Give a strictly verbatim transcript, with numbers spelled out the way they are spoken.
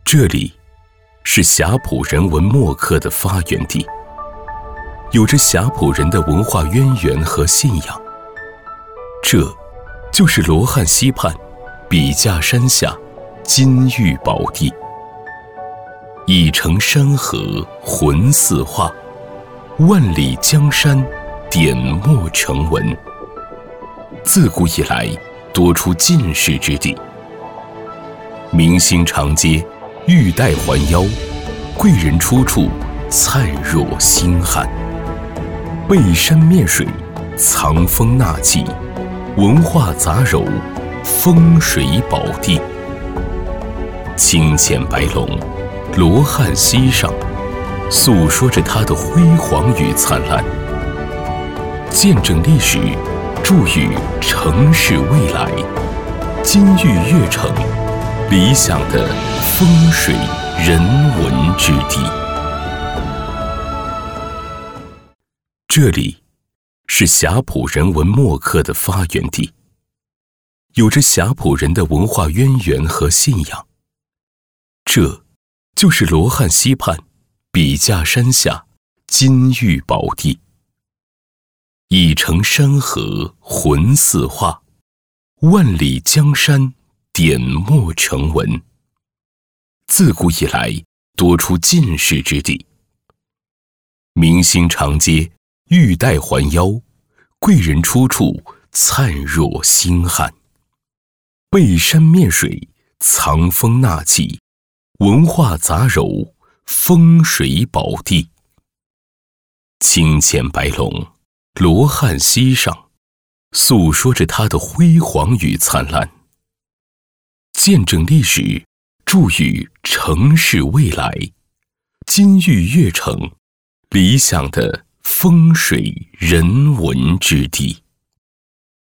这里是霞浦人文墨客的发源地，有着霞浦人的文化渊源和信仰。这就是罗汉溪畔笔架山下金玉宝地，一城山河浑似画，万里江山点墨成文。自古以来多出进士之地，明星长街玉带环腰，贵人出处灿若星汉。背山面水藏风纳气，文化杂糅风水宝地。清浅白龙罗汉溪上，诉说着它的辉煌与灿烂，见证历史，注语城市未来。金玉悦城，理想的风水人文之地。这里是霞浦人文墨客的发源地，有着霞浦人的文化渊源和信仰。这就是罗汉溪畔笔架山下金玉宝地，一城山河浑似画，万里江山点墨成文。自古以来多出进士之地，明星长街玉带环腰，贵人出处灿若星汉。背山面水藏风纳气，文化杂糅风水宝地。清浅白龙罗汉溪上，诉说着它的辉煌与灿烂，见证历史，注语城市未来。金玉悦城，理想的风水人文之地。